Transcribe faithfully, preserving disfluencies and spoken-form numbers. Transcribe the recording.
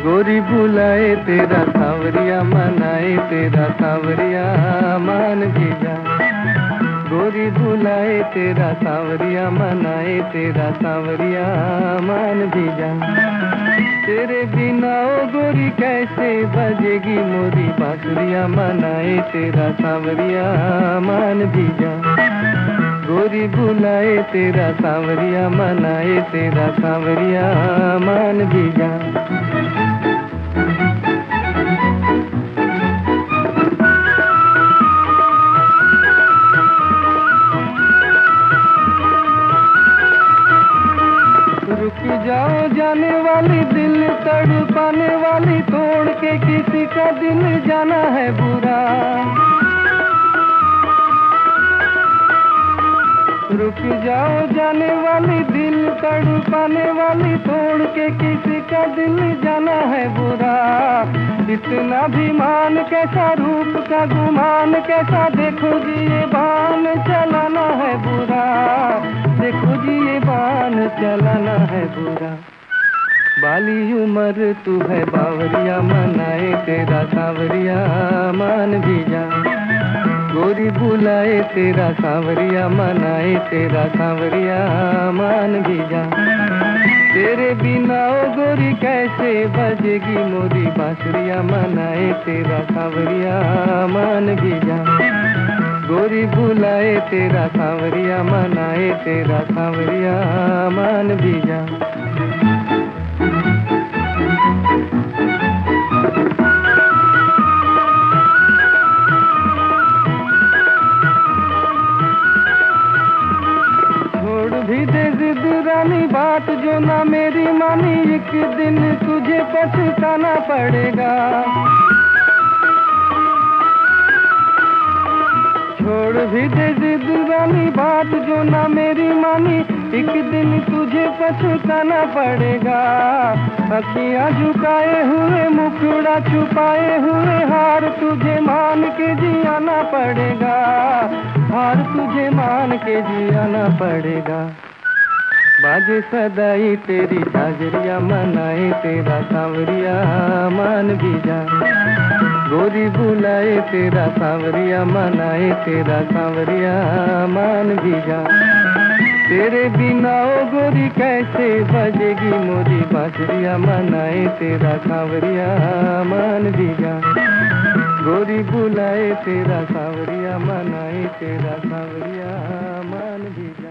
गोरी बुलाए तेरा सांवरिया मनाए तेरा सांवरिया मान भी जा। गोरी बुलाए तेरा सांवरिया मनाए तेरा सांवरिया मान भी जा। तेरे बिना ओ गोरी कैसे बजेगी मोरी बांसुरिया मनाए तेरा सांवरिया मान भी जा। गोरी बुलाए तेरा सांवरिया मनाए तेरा सांवरिया मान भी जा। रुक जाओ जाने वाली दिल तड़पाने वाली, तोड़ के किसी का दिल जाना है बुरा। रुक जाओ जाने वाली दिल तड़पाने वाली, तोड़ के किसी का दिल जाना है बुरा। इतना भी मान कैसा रूप का गुमान कैसा, देखो जी ये बान चलाना है बुरा। देखो जी ये बान चलाना है बुरा। बाली उम्र तू है बावरिया मनाए तेरा सांवरिया मान भी जा। गोरी बुलाए तेरा सांवरिया मनाए तेरा सांवरिया मान भी जा। तेरे बिना ओ गोरी कैसे बजेगी मोरी बांसुरिया मनाए तेरा सांवरिया मान भी जा। गोरी बुलाए तेरा सांवरिया मनाए तेरा सांवरिया मान भी जा। भी दे जिद रानी बात जो ना मेरी मानी, एक दिन तुझे पछताना पड़ेगा। छोड़ भी दे जिद रानी बात जो ना मेरी मानी, एक दिन तुझे पछताना पड़ेगा। अखियां झुकाए हुए मुखड़ा छुपाए हुए, हार तुझे मान के जियाना पड़ेगा। हार तुझे मान के जियाना पड़ेगा। बाजे सदाई तेरी झांझरिया मनाए तेरा सांवरिया मान भी जा। गोरी बुलाए तेरा सांवरिया मनाए तेरा सांवरिया मान भी जा। तेरे बिना ओ गोरी कैसे बजेगी मोरी बांसुरिया मनाए तेरा सांवरिया मान भी जा। गोरी बुलाए तेरा सांवरिया मनाए तेरा सांवरिया मान भी जा।